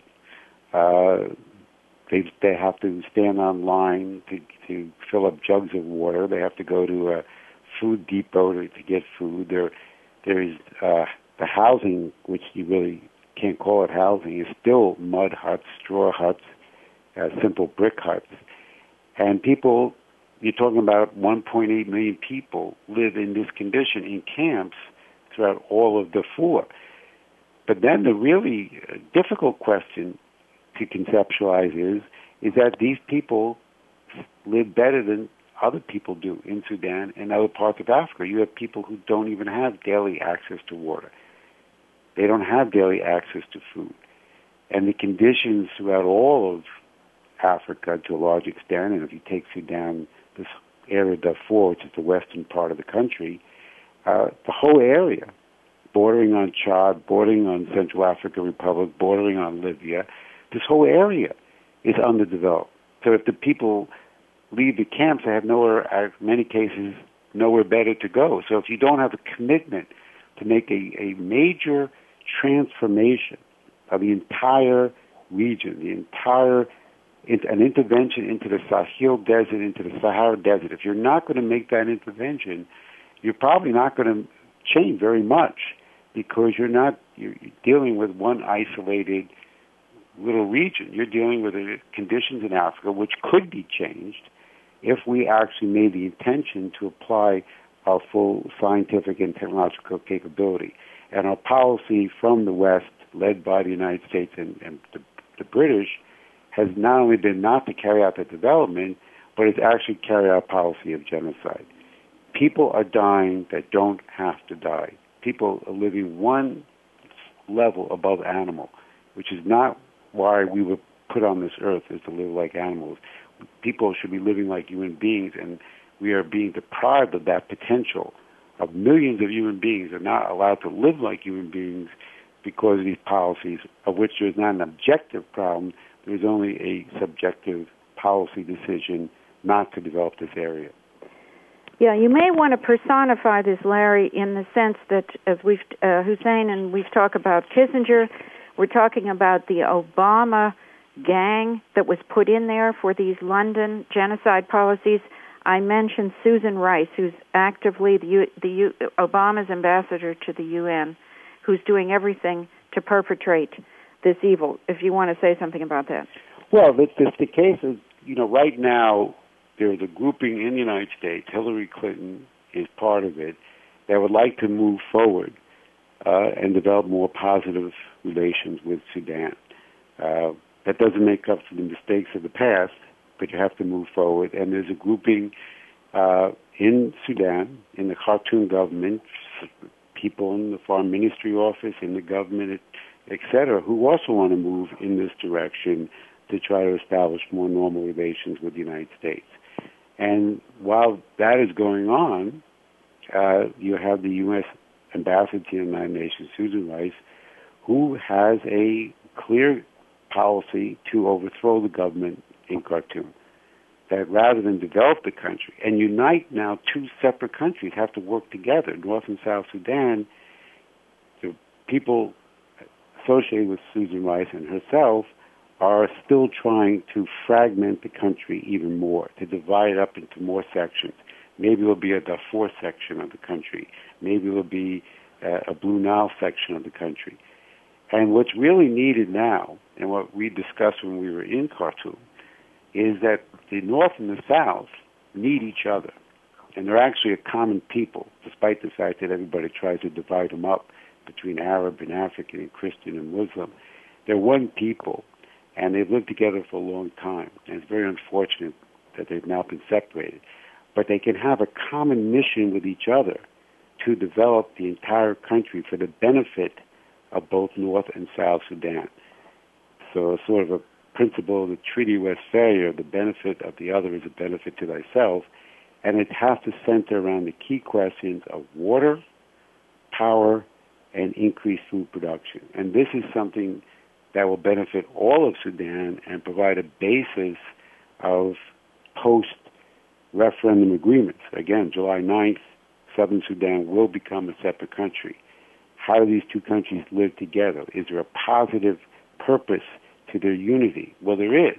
They have to stand on line to fill up jugs of water. They have to go to a food depot to get food. There is the housing, which you really can't call it housing, is still mud huts, straw huts, simple brick huts. And people, you're talking about 1.8 million people live in this condition in camps throughout all of Darfur. But then the really difficult question to conceptualize is that these people live better than other people do in Sudan and other parts of Africa. You have people who don't even have daily access to water. They don't have daily access to food. And the conditions throughout all of Africa to a large extent, and if you take Sudan, this area of Darfur, which is the western part of the country, the whole area, bordering on Chad, bordering on Central African Republic, bordering on Libya, this whole area is underdeveloped. So if the people leave the camps, they have nowhere, in many cases, nowhere better to go. So if you don't have a commitment to make a major transformation of the entire region, an intervention into the Sahel Desert, into the Sahara Desert, if you're not going to make that intervention, you're probably not going to change very much, because you're dealing with one isolated little region. You're dealing with the conditions in Africa which could be changed if we actually made the intention to apply our full scientific and technological capability. And our policy from the West, led by the United States and the British, has not only been not to carry out the development, but it's actually carry out policy of genocide. People are dying that don't have to die. People are living one level above animal, which is not why we were put on this earth, is to live like animals. People should be living like human beings, and we are being deprived of that potential. Of millions of human beings are not allowed to live like human beings because of these policies, of which there is not an objective problem. There is only a subjective policy decision not to develop this area. Yeah, you may want to personify this, Larry, in the sense that, as Hussein and we've talked about Kissinger, we're talking about the Obama gang that was put in there for these London genocide policies. I mentioned Susan Rice, who's actively Obama's ambassador to the UN, who's doing everything to perpetrate this evil. If you want to say something about that. Well, the case is, right now there's a grouping in the United States, Hillary Clinton is part of it, that would like to move forward and develop more positive relations with Sudan. That doesn't make up for the mistakes of the past, but you have to move forward. And there's a grouping in Sudan, in the Khartoum government, people in the Foreign Ministry office, in the government, et cetera, who also want to move in this direction to try to establish more normal relations with the United States. And while that is going on, you have the U.S. ambassador to the United Nations, Susan Rice, who has a clear policy to overthrow the government in Khartoum. That rather than develop the country and unite now two separate countries, have to work together, North and South Sudan, the people associated with Susan Rice and herself are still trying to fragment the country even more, to divide it up into more sections. Maybe it will be a Darfur section of the country. Maybe it will be a Blue Nile section of the country. And what's really needed now, and what we discussed when we were in Khartoum, is that the North and the South need each other. And they're actually a common people, despite the fact that everybody tries to divide them up between Arab and African and Christian and Muslim. They're one people, and they've lived together for a long time. And it's very unfortunate that they've now been separated. But they can have a common mission with each other to develop the entire country for the benefit of both North and South Sudan. So sort of a principle of the Treaty of Westphalia, the benefit of the other is a benefit to thyself, and it has to center around the key questions of water, power, and increased food production. And this is something that will benefit all of Sudan and provide a basis of post-referendum agreements. Again, July 9th, Southern Sudan will become a separate country. How do these two countries live together? Is there a positive purpose to their unity? Well, there is.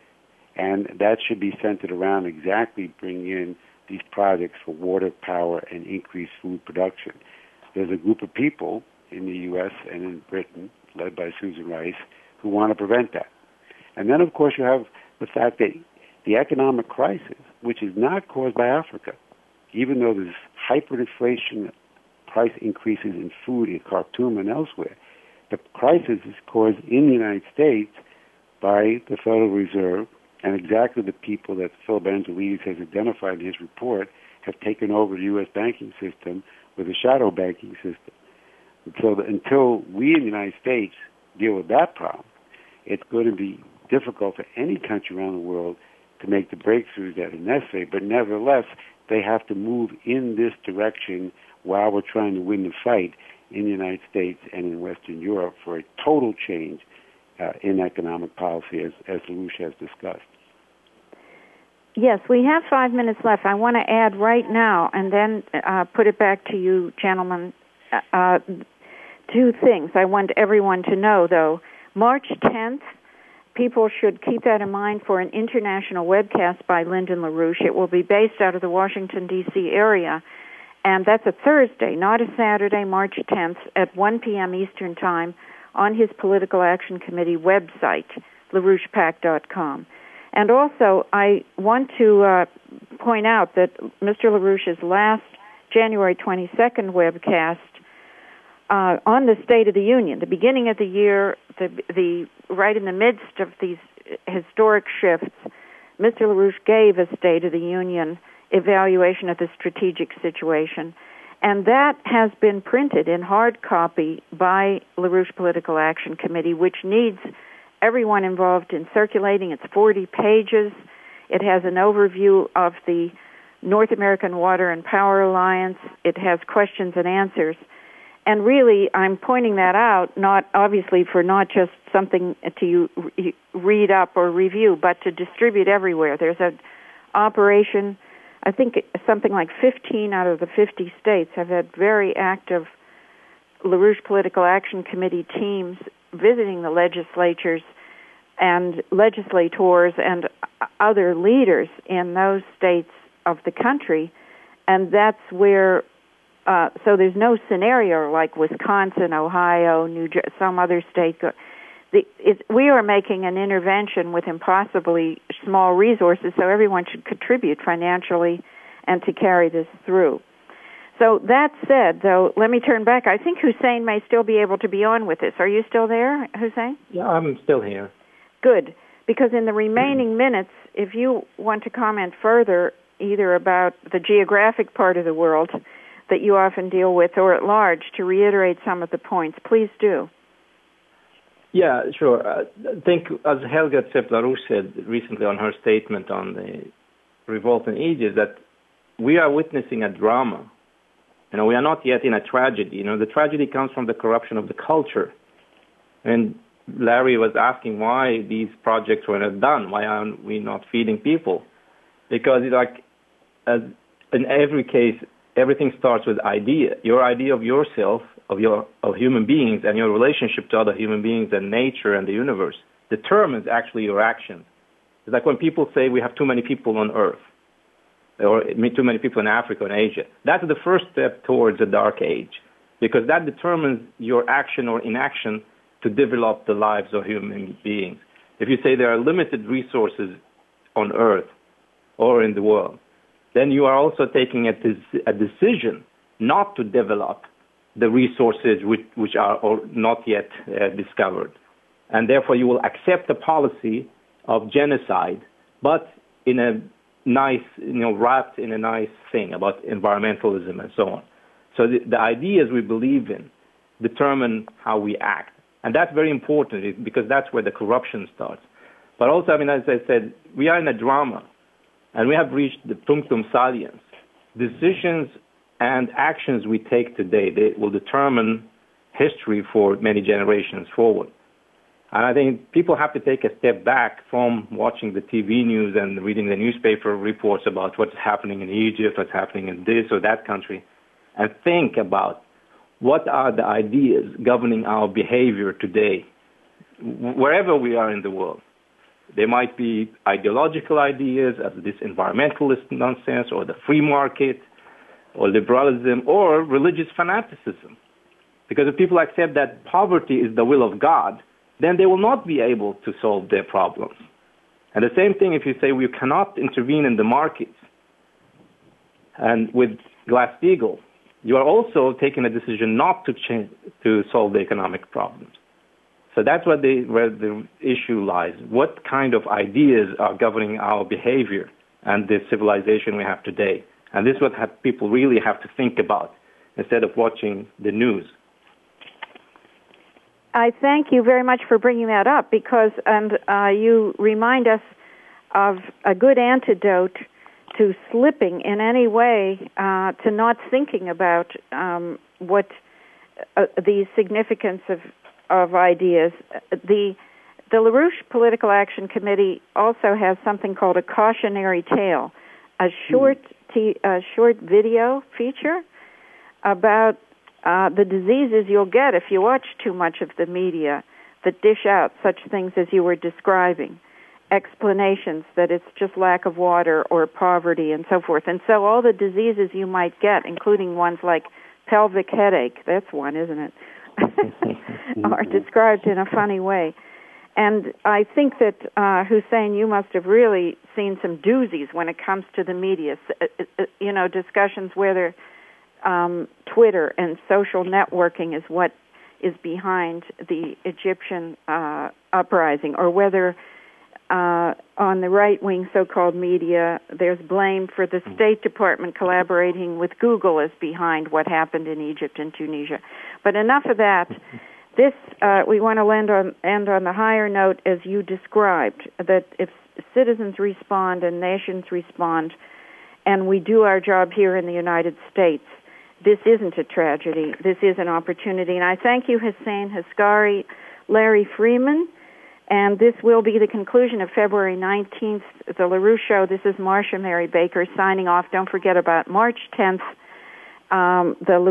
And that should be centered around exactly bringing in these projects for water, power, and increased food production. There's a group of people in the U.S. and in Britain, led by Susan Rice, who want to prevent that. And then, of course, you have the fact that the economic crisis, which is not caused by Africa, even though there's hyperinflation, price increases in food in Khartoum and elsewhere, the crisis is caused in the United States by the Federal Reserve, and exactly the people that Phil Banzolides has identified in his report have taken over the U.S. banking system with a shadow banking system. And so until we in the United States deal with that problem, it's going to be difficult for any country around the world to make the breakthroughs that are necessary. But nevertheless, they have to move in this direction while we're trying to win the fight in the United States and in Western Europe for a total change in economic policy, as LaRouche has discussed. Yes, we have 5 minutes left. I want to add right now, and then put it back to you, gentlemen, two things I want everyone to know, though. March 10th, people should keep that in mind for an international webcast by Lyndon LaRouche. It will be based out of the Washington, D.C. area, and that's a Thursday, not a Saturday, March 10th at 1 p.m. Eastern Time on his Political Action Committee website, LaRouchePAC.com. And also, I want to point out that Mr. LaRouche's last January 22nd webcast on the State of the Union, the beginning of the year, the right in the midst of these historic shifts, Mr. LaRouche gave a State of the Union evaluation of the strategic situation. And that has been printed in hard copy by LaRouche Political Action Committee, which needs everyone involved in circulating. It's 40 pages. It has an overview of the North American Water and Power Alliance. It has questions and answers. And really, I'm pointing that out, not obviously for not just something to read up or review, but to distribute everywhere. There's an operation, I think something like 15 out of the 50 states have had very active LaRouche Political Action Committee teams visiting the legislatures and legislators and other leaders in those states of the country, and that's where, so there's no scenario like Wisconsin, Ohio, New Jersey, some other state. We are making an intervention with impossibly small resources, so everyone should contribute financially and to carry this through. So that said, though, let me turn back. I think Hussein may still be able to be on with this. Are you still there, Hussein? Yeah, I'm still here. Good, because in the remaining minutes, if you want to comment further, either about the geographic part of the world that you often deal with or at large, to reiterate some of the points, please do. Yeah, sure. I think, as Helga Zepp-LaRouche said recently on her statement on the revolt in Egypt, that we are witnessing a drama. You know, we are not yet in a tragedy. You know, the tragedy comes from the corruption of the culture. And Larry was asking why these projects were not done. Why aren't we not feeding people? Because, like, as in every case, everything starts with idea. Your idea of yourself, of human beings, and your relationship to other human beings and nature and the universe determines actually your actions. It's like when people say we have too many people on Earth, or too many people in Africa and Asia. That's the first step towards a dark age, because that determines your action or inaction to develop the lives of human beings. If you say there are limited resources on Earth or in the world, then you are also taking a decision not to develop the resources which are not yet discovered. And therefore you will accept a policy of genocide, but in a nice, wrapped in a nice thing about environmentalism and so on. So the ideas we believe in determine how we act. And that's very important because that's where the corruption starts. But also, as I said, we are in a drama, and we have reached the punctum saliens. Decisions and actions we take today, they will determine history for many generations forward. And I think people have to take a step back from watching the TV news and reading the newspaper reports about what's happening in Egypt, what's happening in this or that country, and think about what are the ideas governing our behavior today, wherever we are in the world. There might be ideological ideas as this environmentalist nonsense or the free market or liberalism or religious fanaticism. Because if people accept that poverty is the will of God, then they will not be able to solve their problems. And the same thing if you say we cannot intervene in the markets. And with Glass-Steagall, you are also taking a decision not to solve the economic problems. So that's where the issue lies. What kind of ideas are governing our behavior and the civilization we have today? And this is what people really have to think about instead of watching the news. I thank you very much for bringing that up because you remind us of a good antidote to slipping in any way, to not thinking about what the significance of ideas. The LaRouche Political Action Committee also has something called a cautionary tale, a short video feature about the diseases you'll get if you watch too much of the media that dish out such things as you were describing, explanations that it's just lack of water or poverty and so forth. And so all the diseases you might get, including ones like pelvic headache, that's one, isn't it, are described in a funny way. And I think that, Hussein, you must have really seen some doozies when it comes to the media, discussions whether Twitter and social networking is what is behind the Egyptian uprising, or whether on the right-wing so-called media there's blame for the State Department collaborating with Google as behind what happened in Egypt and Tunisia. But enough of that. This, we want to end on the higher note as you described, that if citizens respond and nations respond, and we do our job here in the United States, this isn't a tragedy. This is an opportunity. And I thank you, Hussein Haskari, Larry Freeman, and this will be the conclusion of February 19th, the LaRouche Show. This is Marcia Mary Baker signing off. Don't forget about March 10th,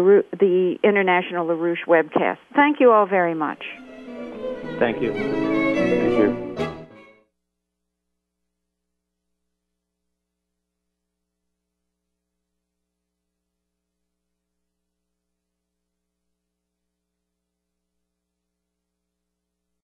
the International LaRouche webcast. Thank you all very much. Thank you.